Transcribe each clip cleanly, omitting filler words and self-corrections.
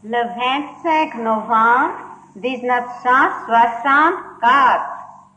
Le 25 novembre 1964,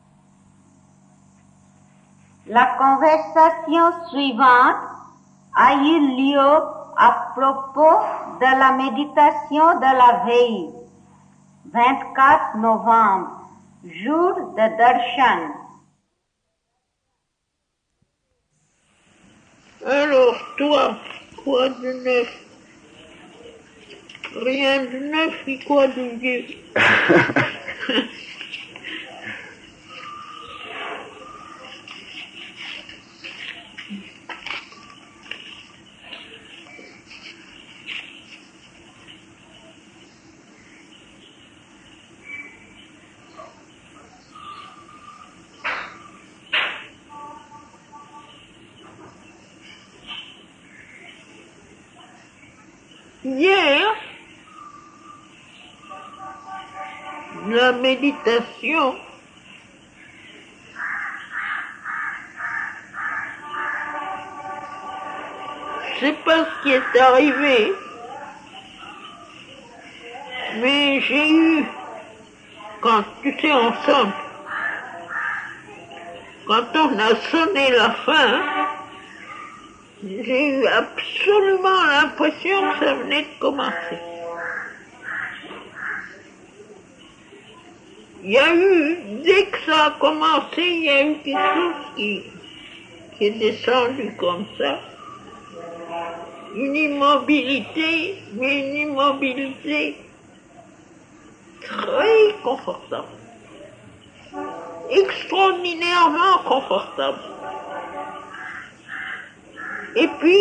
la conversation suivante a eu lieu à propos de la méditation de la veille, 24 novembre, jour de Darshan. Alors toi, quoi de neuf? Rien de neuf et quoi de vieux? Hier, la méditation, je sais pas ce qui est arrivé, mais j'ai eu, quand tu sais ensemble, quand on a sonné la fin, j'ai eu absolument l'impression que ça venait de commencer. Il y a eu, dès que ça a commencé, il y a eu quelque chose qui est descendu comme ça. Une immobilité, mais une immobilité très confortable. Extraordinairement confortable. Et puis,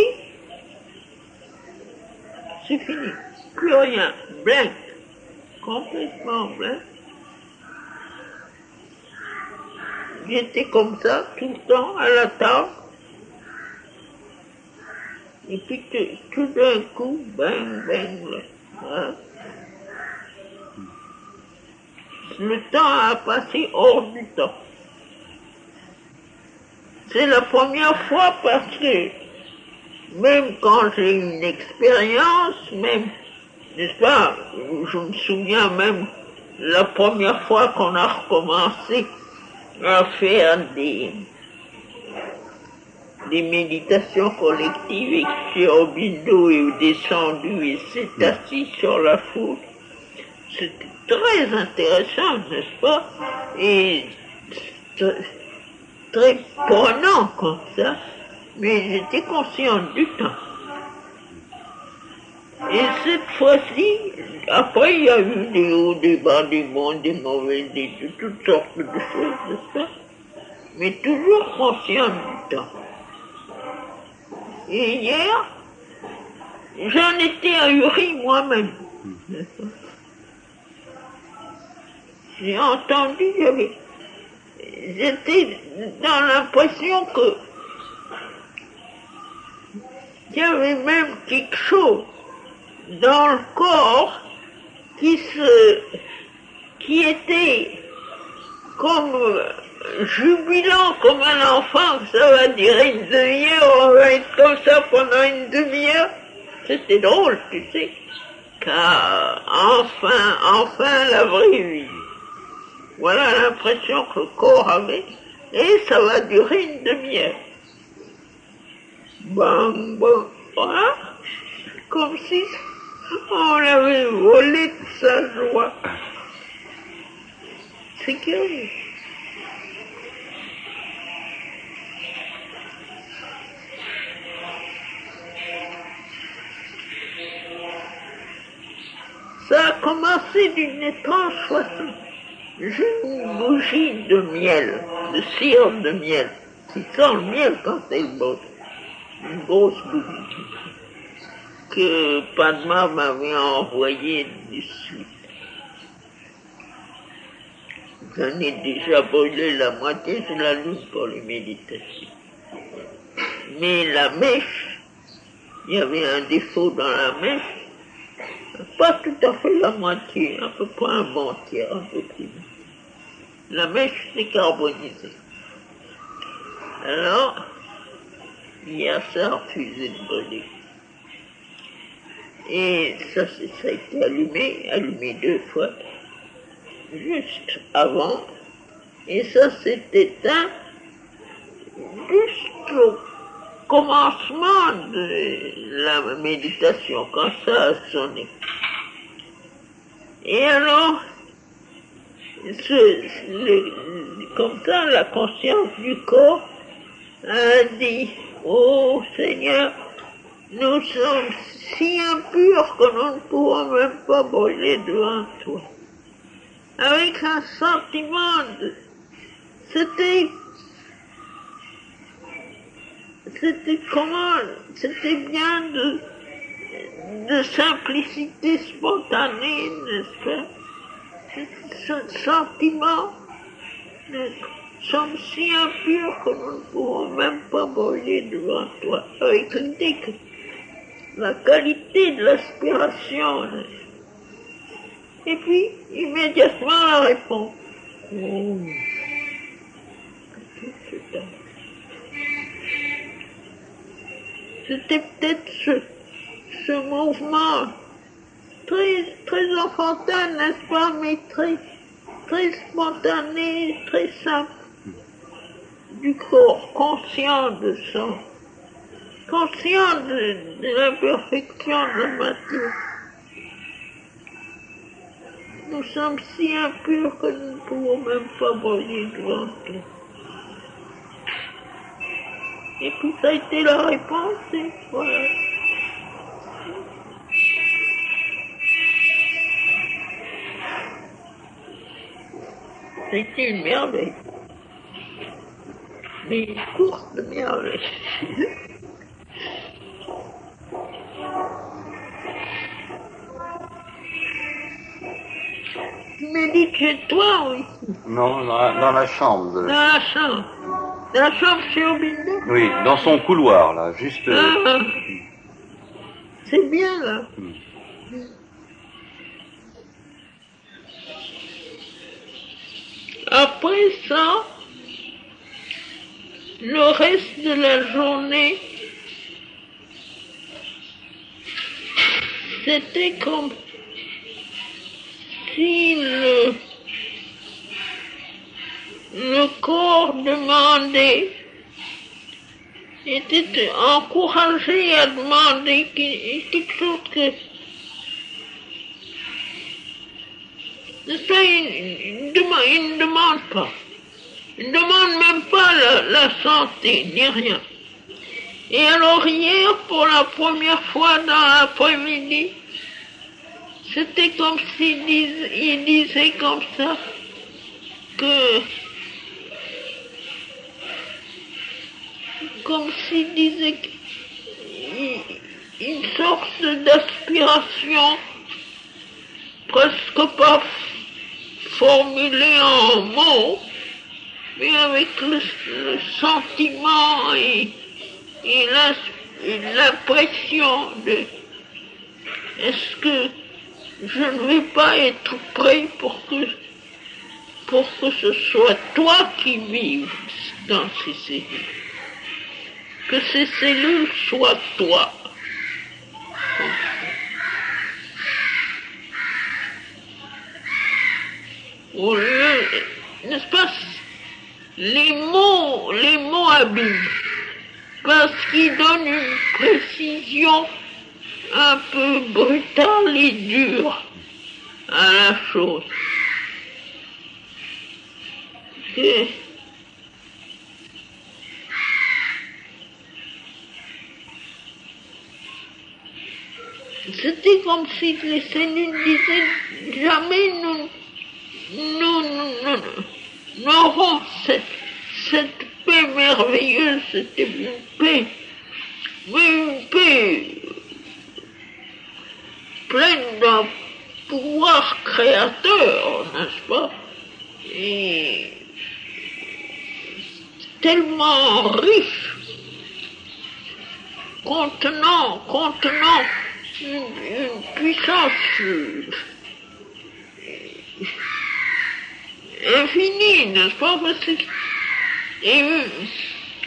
c'est fini. Plus rien. Blank. Complètement blank. J'étais comme ça, tout le temps, à la table. Et puis, tout d'un coup, bang, bang, là. Hein? Le temps a passé hors du temps. C'est la première fois parce que, même quand j'ai eu une expérience, même, n'est-ce pas, je me souviens même la première fois qu'on a recommencé à faire des méditations collectives et que Sri Aurobindo est descendu et s'est assis sur la foule. C'était très intéressant, n'est-ce pas, et très prenant comme ça, mais j'étais consciente du temps. Et cette fois-ci, après il y a eu des hauts, des bas, des bons, des mauvais, de toutes sortes de choses, n'est-ce pas, mais toujours consciente du temps. Et hier, j'en étais ahuri moi-même, n'est-ce pas. J'ai entendu, j'étais dans l'impression que il y avait même quelque chose dans le corps qui était comme jubilant comme un enfant, que ça va durer une demi-heure, on va être comme ça pendant une demi-heure. C'était drôle, tu sais, car enfin la vraie vie. Voilà l'impression que le corps avait, et ça va durer une demi-heure. Bang, bang, voilà, comme si on avait volé de sa joie. C'est curieux. Ça a commencé d'une étrange façon. J'ai une bougie de miel, de cire de miel, qui sent le miel quand elle bosse. Une grosse bougie que Padma m'avait envoyée du sud. J'en ai déjà brûlé la moitié, je l'allume pour les méditations. Mais la mèche, il y avait un défaut dans la mèche, pas tout à fait la moitié, à peu près un bon tiers, un peu plus. La mèche s'est carbonisée. Alors, hier ça a refusé de brûler. Et ça a été allumé 2 fois, juste avant. Et ça s'est éteint juste au commencement de la méditation, quand ça a sonné. Et alors, comme ça, la conscience du corps a dit, oh Seigneur, nous sommes si impurs que nous ne pouvons même pas brûler devant toi. Avec un sentiment c'était bien de simplicité spontanée, n'est-ce pas? Ce sentiment, nous sommes si impurs que nous ne pouvons même pas brûler devant toi. Avec l'idée que la qualité de l'aspiration. Et puis, immédiatement, la réponse. Oh. C'était peut-être ce mouvement très enfantin, n'est-ce pas, mais très spontané, très simple, du corps, conscient de ça, conscient de l'imperfection de la matière. Nous sommes si impurs que nous ne pouvons même pas brûler devant toi. Et puis ça a été la réponse, et voilà. C'était une merveille. Mais une course de merveille. Tu médites chez toi, oui? Non, dans la chambre. Dans la chambre. Dans la chambre chez Obinde? Oui, dans son couloir, là, juste... C'est bien, là. Après ça, le reste de la journée, c'était comme si le corps demandait, était encouragé à demander quelque chose que... Ça, il ne demande pas. Il ne demande même pas la santé, ni rien. Et alors hier, pour la première fois dans l'après-midi, c'était comme il disait comme ça, comme s'il disait une sorte d'aspiration presque pas formulée en mots, mais avec le sentiment et l'impression de est-ce que je ne vais pas être prêt pour que ce soit toi qui vives dans ces cellules. Que ces cellules soient toi. Au lieu, n'est-ce pas, les mots abîment, parce qu'ils donnent une précision un peu brutale et dure à la chose. C'était comme si les cellules disaient jamais nous n'aurons cette paix merveilleuse, c'était une paix, mais une paix pleine d'un pouvoir créateur, n'est-ce pas, et tellement riche, contenant une puissance infinie, n'est-ce pas, et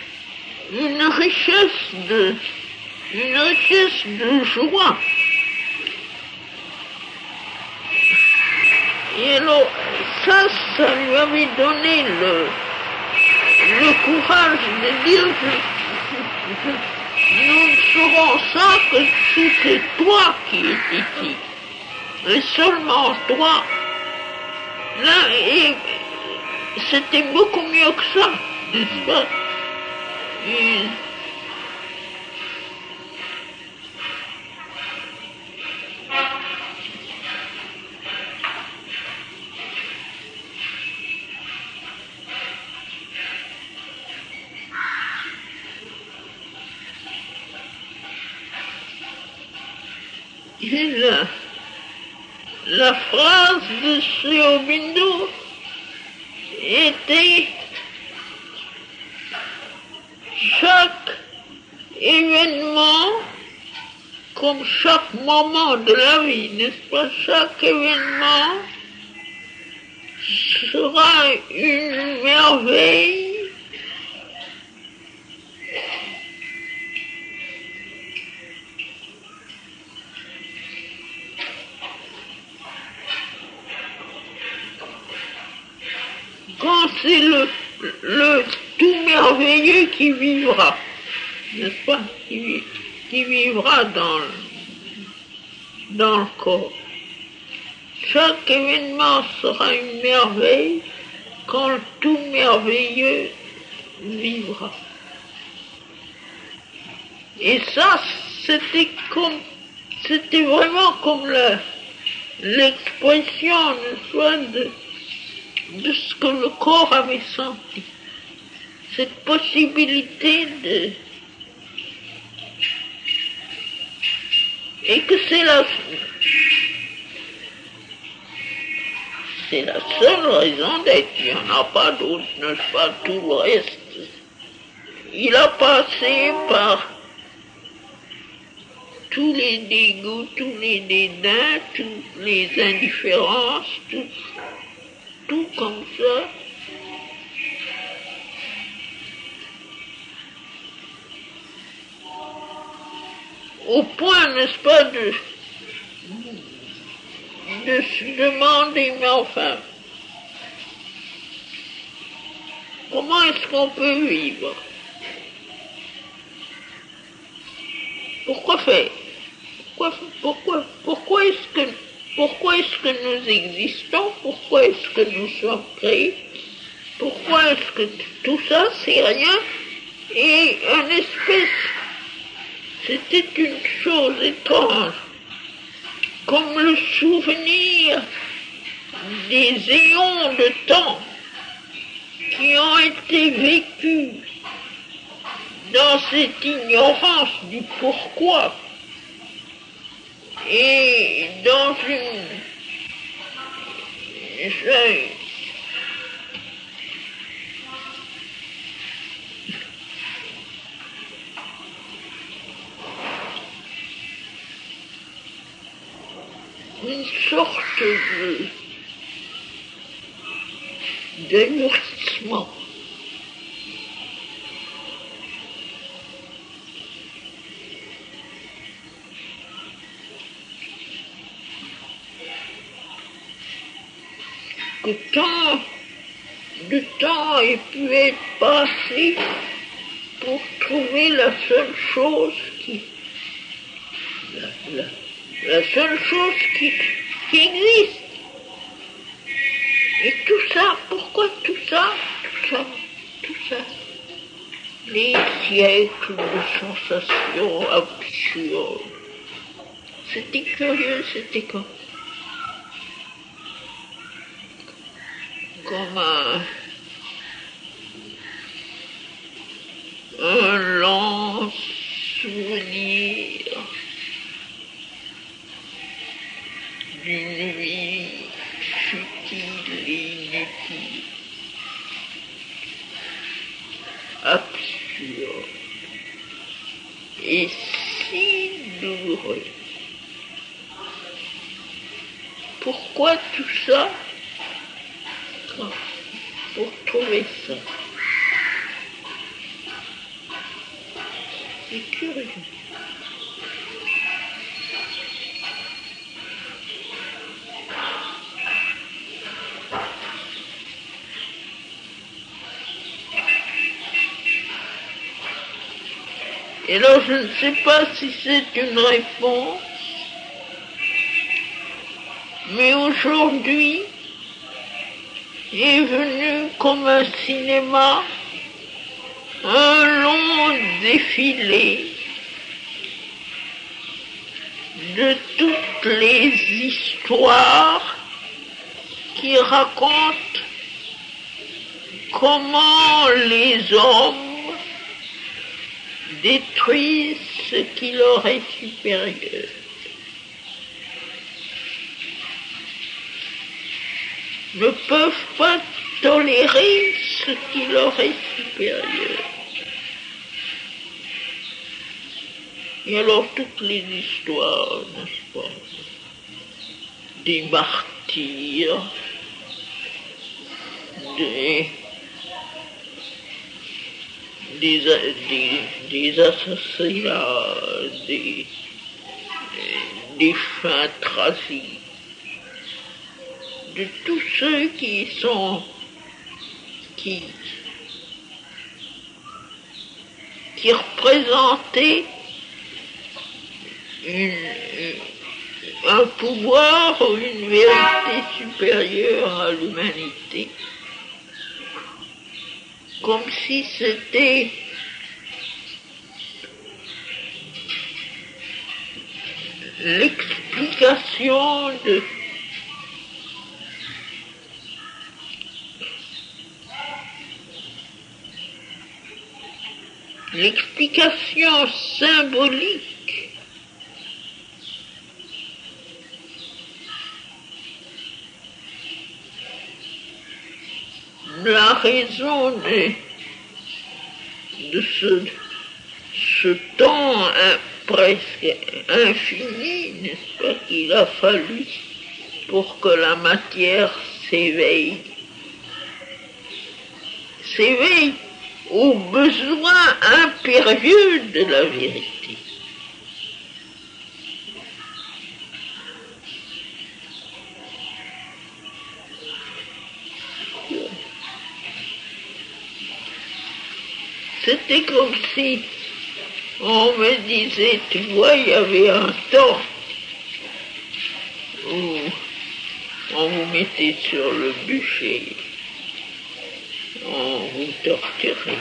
une richesse de joie Et alors, ça lui avait donné le courage de dire nous ne ferons ça que si c'est toi qui es ici. Et seulement toi. Là, et c'était beaucoup mieux que ça, n'est-ce pas? Et la phrase de Sri Aurobindo était chaque événement, comme chaque moment de la vie, n'est-ce pas? Chaque événement sera une merveille quand c'est le tout merveilleux qui vivra, n'est-ce pas? Qui vivra dans le corps. Chaque événement sera une merveille quand le tout merveilleux vivra. Et ça, c'était vraiment comme l'expression, n'est-ce pas, de ce que le corps avait senti. Cette possibilité et que c'est la seule raison d'être. Il n'y en a pas d'autre, n'est-ce pas? Tout le reste, il a passé par tous les dégoûts, tous les dédains, toutes les indifférences, tout comme ça. Au point, n'est-ce pas, de se demander, mais enfin, comment est-ce qu'on peut vivre? Pourquoi faire? Pourquoi est-ce que nous existons? Pourquoi est-ce que nous sommes créés? Pourquoi est-ce que tout ça, c'est rien? Et une espèce, c'était une chose étrange, comme le souvenir des éons de temps qui ont été vécus dans cette ignorance du pourquoi et dans une sorte d'amortissement. Que tant de temps ait pu être passé pour trouver la seule chose la seule chose qui existe. Et tout ça, pourquoi tout ça? Les siècles de sensations absurdes. C'était curieux, c'était comme un lent souvenir d'une vie futile et inutile, absurde et si douloureux. Pourquoi tout ça? Pour trouver ça. C'est curieux. Et alors je ne sais pas si c'est une réponse, mais aujourd'hui est venu comme un cinéma un long défilé de toutes les histoires qui racontent comment les hommes détruisent ce qui leur est supérieur. Ne peuvent pas tolérer ce qui leur est supérieur. Et alors toutes les histoires, n'est-ce pas, des martyrs, des assassinats, des fins tragiques, de tous ceux qui représentaient un pouvoir ou une vérité supérieure à l'humanité, comme si c'était l'explication symbolique de la raison de ce temps presque infini, n'est-ce pas, qu'il a fallu pour que la matière s'éveille aux besoins impérieux de la vérité. C'était comme si on me disait, tu vois, il y avait un temps où on vous mettait sur le bûcher, on vous torturait.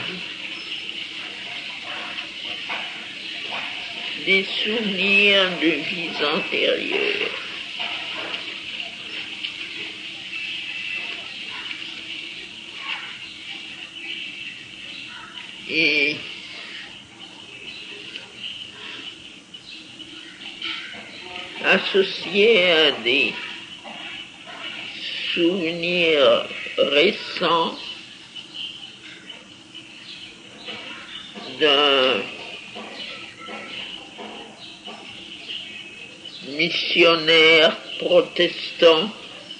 Des souvenirs de vies antérieures. Et associé à des souvenirs récents d'un missionnaire protestant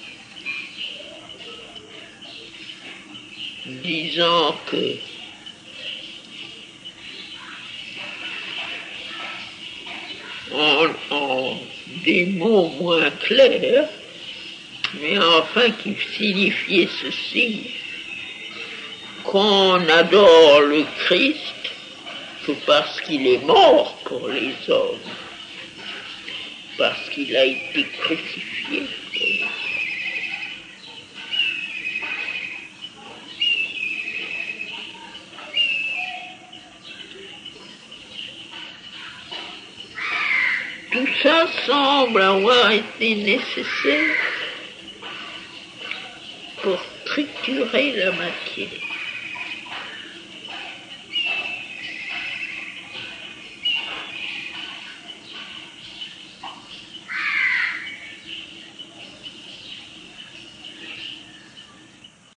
disant que en des mots moins clairs, mais enfin qui signifiait ceci, qu'on adore le Christ que parce qu'il est mort pour les hommes, parce qu'il a été crucifié pour les hommes. Tout ça semble avoir été nécessaire pour triturer la matière.